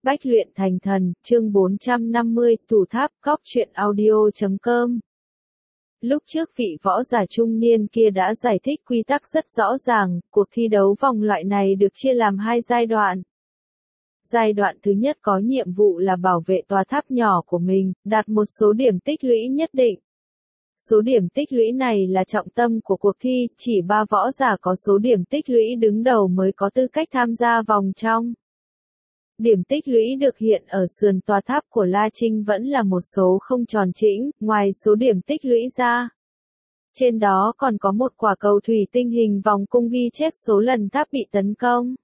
Bách luyện thành thần, chương 450, Thủ tháp, Cóc truyện audio.com. Lúc trước vị võ giả trung niên kia đã giải thích quy tắc rất rõ ràng, cuộc thi đấu vòng loại này được chia làm hai giai đoạn. Giai đoạn thứ nhất có nhiệm vụ là bảo vệ tòa tháp nhỏ của mình, đạt một số điểm tích lũy nhất định. Số điểm tích lũy này là trọng tâm của cuộc thi, chỉ 3 võ giả có số điểm tích lũy đứng đầu mới có tư cách tham gia vòng trong. Điểm tích lũy được hiện ở sườn tòa tháp của La Trinh vẫn là một số không tròn chỉnh, ngoài số điểm tích lũy ra. Trên đó còn có một quả cầu thủy tinh hình vòng cung ghi chép số lần tháp bị tấn công.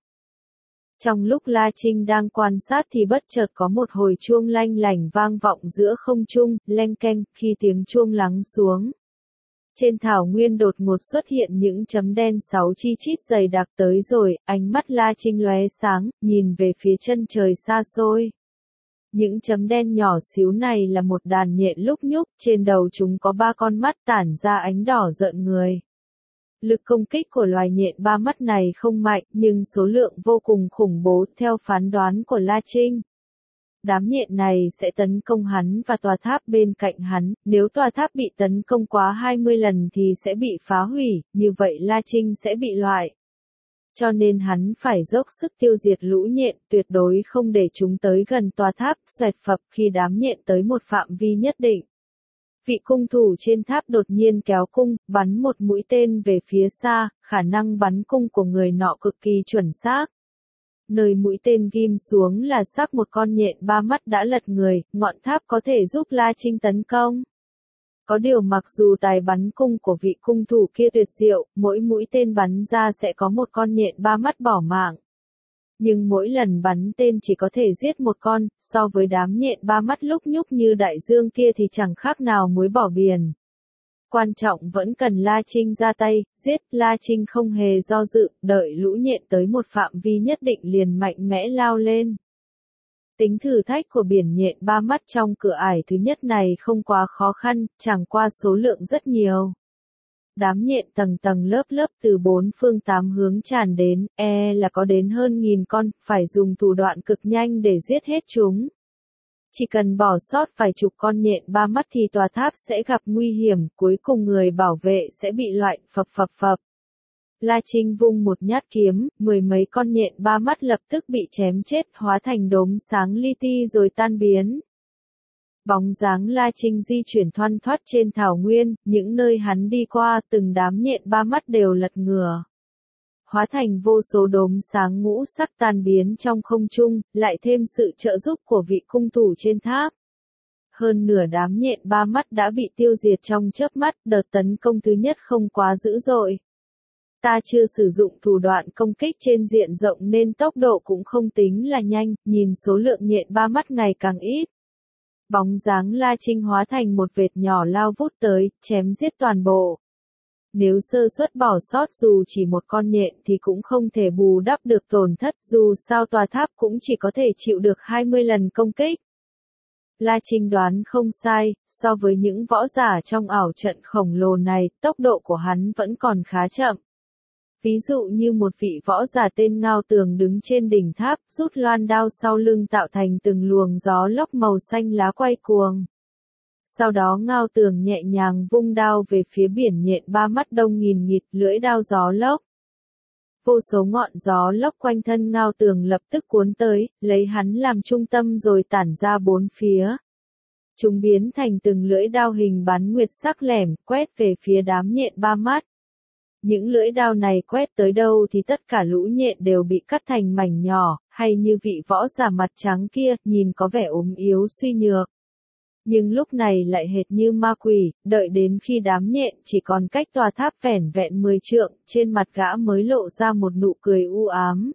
Trong lúc La Trinh đang quan sát thì bất chợt có một hồi chuông lanh lảnh vang vọng giữa không trung, leng keng, khi tiếng chuông lắng xuống. Trên thảo nguyên đột ngột xuất hiện những chấm đen 6 chi chít dày đặc tới rồi, ánh mắt La Trinh lóe sáng, nhìn về phía chân trời xa xôi. Những chấm đen nhỏ xíu này là một đàn nhện lúc nhúc, trên đầu chúng có 3 con mắt tản ra ánh đỏ rợn người. Lực công kích của loài nhện 3 mắt này không mạnh, nhưng số lượng vô cùng khủng bố, theo phán đoán của La Trinh. Đám nhện này sẽ tấn công hắn và tòa tháp bên cạnh hắn, nếu tòa tháp bị tấn công quá 20 lần thì sẽ bị phá hủy, như vậy La Trinh sẽ bị loại. Cho nên hắn phải dốc sức tiêu diệt lũ nhện, tuyệt đối không để chúng tới gần tòa tháp, xoẹt phập khi đám nhện tới một phạm vi nhất định. Vị cung thủ trên tháp đột nhiên kéo cung, bắn một mũi tên về phía xa, khả năng bắn cung của người nọ cực kỳ chuẩn xác. Nơi mũi tên ghim xuống là xác một con nhện 3 mắt đã lật người, ngọn tháp có thể giúp La Trinh tấn công. Có điều mặc dù tài bắn cung của vị cung thủ kia tuyệt diệu, mỗi mũi tên bắn ra sẽ có một con nhện 3 mắt bỏ mạng. Nhưng mỗi lần bắn tên chỉ có thể giết một con, so với đám nhện 3 mắt lúc nhúc như đại dương kia thì chẳng khác nào muối bỏ biển. Quan trọng vẫn cần La Trinh ra tay, giết. La Trinh không hề do dự, đợi lũ nhện tới một phạm vi nhất định liền mạnh mẽ lao lên. Tính thử thách của biển nhện 3 mắt trong cửa ải thứ nhất này không quá khó khăn, chẳng qua số lượng rất nhiều. Đám nhện tầng tầng lớp lớp từ 4 phương 8 hướng tràn đến, là có đến hơn 1000 con, phải dùng thủ đoạn cực nhanh để giết hết chúng. Chỉ cần bỏ sót vài chục con nhện 3 mắt thì tòa tháp sẽ gặp nguy hiểm, cuối cùng người bảo vệ sẽ bị loại, phập phập phập. La Trinh vung một nhát kiếm, 10 mấy con nhện 3 mắt lập tức bị chém chết, hóa thành đốm sáng li ti rồi tan biến. Bóng dáng La Trinh di chuyển thoăn thoắt trên thảo nguyên, những nơi hắn đi qua, từng đám nhện 3 mắt đều lật ngửa. Hóa thành vô số đốm sáng ngũ sắc tan biến trong không trung, lại thêm sự trợ giúp của vị cung thủ trên tháp. Hơn nửa đám nhện 3 mắt đã bị tiêu diệt trong chớp mắt, đợt tấn công thứ nhất không quá dữ dội. Ta chưa sử dụng thủ đoạn công kích trên diện rộng nên tốc độ cũng không tính là nhanh, nhìn số lượng nhện 3 mắt ngày càng ít. Bóng dáng La Trinh hóa thành một vệt nhỏ lao vút tới, chém giết toàn bộ. Nếu sơ suất bỏ sót dù chỉ một con nhện thì cũng không thể bù đắp được tổn thất, dù sao tòa tháp cũng chỉ có thể chịu được 20 lần công kích. La Trinh đoán không sai, so với những võ giả trong ảo trận khổng lồ này, tốc độ của hắn vẫn còn khá chậm. Ví dụ như một vị võ giả tên Ngao Tường đứng trên đỉnh tháp, rút loan đao sau lưng tạo thành từng luồng gió lốc màu xanh lá quay cuồng. Sau đó Ngao Tường nhẹ nhàng vung đao về phía biển nhện 3 mắt đông nghìn nghịt, lưỡi đao gió lốc. Vô số ngọn gió lốc quanh thân Ngao Tường lập tức cuốn tới, lấy hắn làm trung tâm rồi tản ra bốn phía. Chúng biến thành từng lưỡi đao hình bán nguyệt sắc lẻm, quét về phía đám nhện 3 mắt. Những lưỡi đao này quét tới đâu thì tất cả lũ nhện đều bị cắt thành mảnh nhỏ, hay như vị võ giả mặt trắng kia, nhìn có vẻ ốm yếu suy nhược. Nhưng lúc này lại hệt như ma quỷ, đợi đến khi đám nhện chỉ còn cách tòa tháp vẻn vẹn 10 trượng, trên mặt gã mới lộ ra một nụ cười u ám.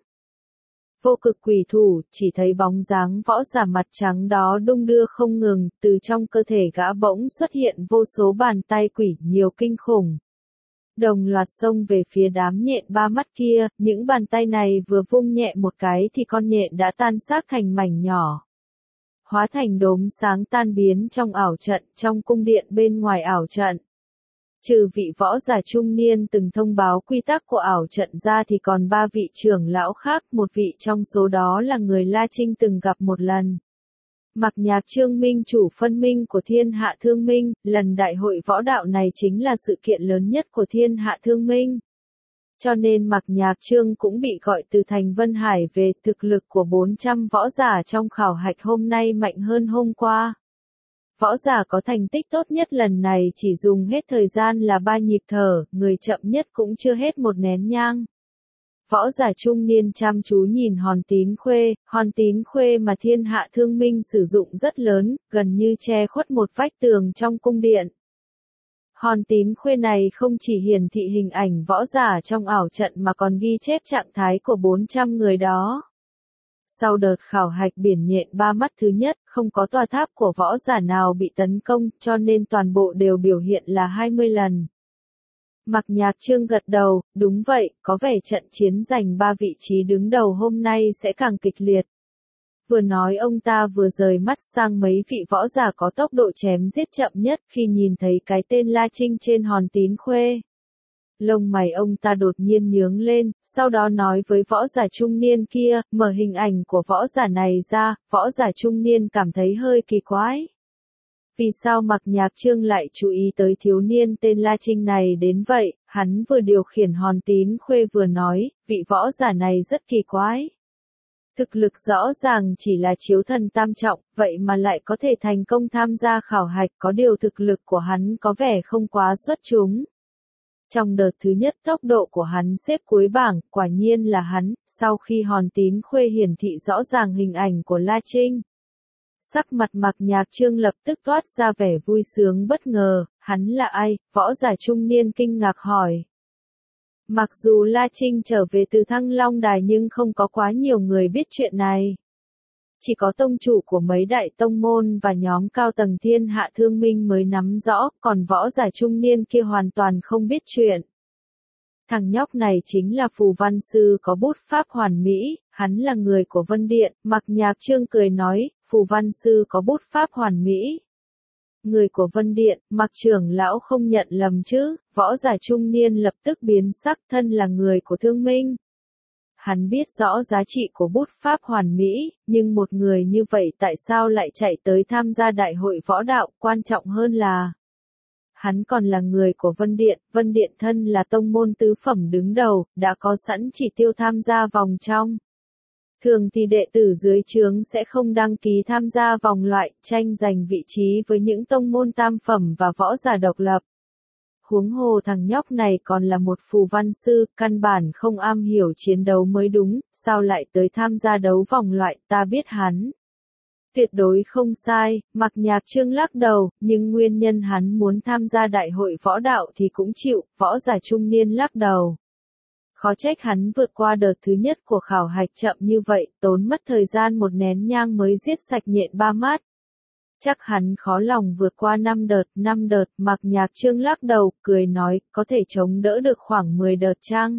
Vô cực quỷ thủ, chỉ thấy bóng dáng võ giả mặt trắng đó đung đưa không ngừng, từ trong cơ thể gã bỗng xuất hiện vô số bàn tay quỷ nhiều kinh khủng. Đồng loạt xông về phía đám nhện 3 mắt kia, những bàn tay này vừa vung nhẹ một cái thì con nhện đã tan xác thành mảnh nhỏ. Hóa thành đốm sáng tan biến trong ảo trận, trong cung điện bên ngoài ảo trận. Trừ vị võ giả trung niên từng thông báo quy tắc của ảo trận ra thì còn 3 vị trưởng lão khác, một vị trong số đó là người La Trinh từng gặp một lần. Mạc Nhạc Trương minh chủ phân minh của Thiên Hạ Thương Minh, lần đại hội võ đạo này chính là sự kiện lớn nhất của Thiên Hạ Thương Minh. Cho nên Mạc Nhạc Trương cũng bị gọi từ thành Vân Hải về. Thực lực của 400 võ giả trong khảo hạch hôm nay mạnh hơn hôm qua. Võ giả có thành tích tốt nhất lần này chỉ dùng hết thời gian là 3 nhịp thở, người chậm nhất cũng chưa hết một nén nhang. Võ giả trung niên chăm chú nhìn hòn tín khuê mà Thiên Hạ Thương Minh sử dụng rất lớn, gần như che khuất một vách tường trong cung điện. Hòn tín khuê này không chỉ hiển thị hình ảnh võ giả trong ảo trận mà còn ghi chép trạng thái của 400 người đó. Sau đợt khảo hạch biển nhện 3 mắt thứ nhất, không có tòa tháp của võ giả nào bị tấn công, cho nên toàn bộ đều biểu hiện là 20 lần. Mạc Nhạc Trương gật đầu, đúng vậy, có vẻ trận chiến giành 3 vị trí đứng đầu hôm nay sẽ càng kịch liệt. Vừa nói ông ta vừa rời mắt sang mấy vị võ giả có tốc độ chém giết chậm nhất khi nhìn thấy cái tên La Trinh trên hòn tín khuê. Lông mày ông ta đột nhiên nhướng lên, sau đó nói với võ giả trung niên kia, mở hình ảnh của võ giả này ra. Võ giả trung niên cảm thấy hơi kỳ quái. Vì sao Mạc Nhạc Trương lại chú ý tới thiếu niên tên La Trinh này đến vậy? Hắn vừa điều khiển hòn tín khuê vừa nói, vị võ giả này rất kỳ quái. Thực lực rõ ràng chỉ là chiếu thần tam trọng, vậy mà lại có thể thành công tham gia khảo hạch, có điều thực lực của hắn có vẻ không quá xuất chúng. Trong đợt thứ nhất tốc độ của hắn xếp cuối bảng, quả nhiên là hắn. Sau khi hòn tín khuê hiển thị rõ ràng hình ảnh của La Trinh, sắc mặt Mạc Nhạc Trương lập tức toát ra vẻ vui sướng bất ngờ. Hắn là ai? Võ giả trung niên kinh ngạc hỏi. Mặc dù La Trinh trở về từ Thăng Long Đài nhưng không có quá nhiều người biết chuyện này. Chỉ có tông chủ của mấy đại tông môn và nhóm cao tầng Thiên Hạ Thương Minh mới nắm rõ, còn võ giả trung niên kia hoàn toàn không biết chuyện. Thằng nhóc này chính là phù văn sư có bút pháp hoàn mỹ, hắn là người của Vân Điện. Mạc Nhạc Trương cười nói, phù văn sư có bút pháp hoàn mỹ. Người của Vân Điện, Mạc trưởng lão không nhận lầm chứ? Võ giả trung niên lập tức biến sắc, thân là người của Thương Minh. Hắn biết rõ giá trị của bút pháp hoàn mỹ, nhưng một người như vậy tại sao lại chạy tới tham gia đại hội võ đạo? Quan trọng hơn là hắn còn là người của Vân Điện thân là tông môn tứ phẩm đứng đầu, đã có sẵn chỉ tiêu tham gia vòng trong. Thường thì đệ tử dưới trướng sẽ không đăng ký tham gia vòng loại, tranh giành vị trí với những tông môn tam phẩm và võ giả độc lập. Huống hồ thằng nhóc này còn là một phù văn sư, căn bản không am hiểu chiến đấu mới đúng, sao lại tới tham gia đấu vòng loại? Ta biết hắn tuyệt đối không sai. Mạc Nhạc Trương lắc đầu, nhưng nguyên nhân hắn muốn tham gia đại hội võ đạo thì cũng chịu. Võ giả trung niên lắc đầu. Khó trách hắn vượt qua đợt thứ nhất của khảo hạch chậm như vậy, tốn mất thời gian một nén nhang mới giết sạch nhện 3 mắt. Chắc hắn khó lòng vượt qua 5 đợt. Mạc Nhạc Trương lắc đầu, cười nói, có thể chống đỡ được khoảng 10 đợt chăng?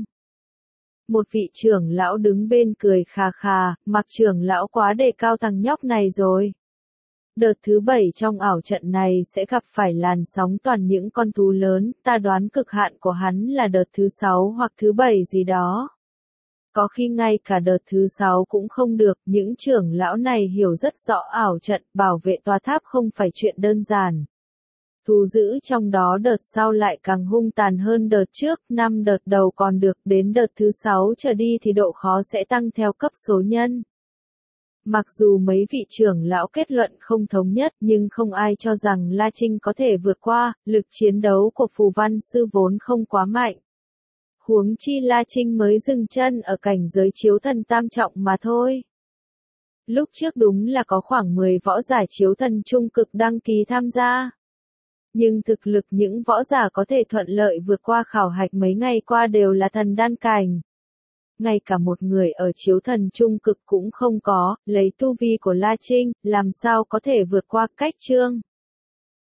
Một vị trưởng lão đứng bên cười khà khà, Mạc trưởng lão quá đề cao thằng nhóc này rồi. Đợt thứ 7 trong ảo trận này sẽ gặp phải làn sóng toàn những con thú lớn, ta đoán cực hạn của hắn là đợt thứ 6 hoặc thứ 7 gì đó. Có khi ngay cả đợt thứ 6 cũng không được, những trưởng lão này hiểu rất rõ ảo trận, bảo vệ tòa tháp không phải chuyện đơn giản. Thú dữ trong đó đợt sau lại càng hung tàn hơn đợt trước, 5 đợt đầu còn được, đến đợt thứ 6 trở đi thì độ khó sẽ tăng theo cấp số nhân. Mặc dù mấy vị trưởng lão kết luận không thống nhất, nhưng không ai cho rằng La Trinh có thể vượt qua. Lực chiến đấu của phù văn sư vốn không quá mạnh. Huống chi La Trinh mới dừng chân ở cảnh giới chiếu thần tam trọng mà thôi. Lúc trước đúng là có khoảng 10 võ giả chiếu thần trung cực đăng ký tham gia. Nhưng thực lực những võ giả có thể thuận lợi vượt qua khảo hạch mấy ngày qua đều là thần đan cảnh. Ngay cả một người ở chiếu thần trung cực cũng không có, lấy tu vi của La Trinh, làm sao có thể vượt qua cách Trương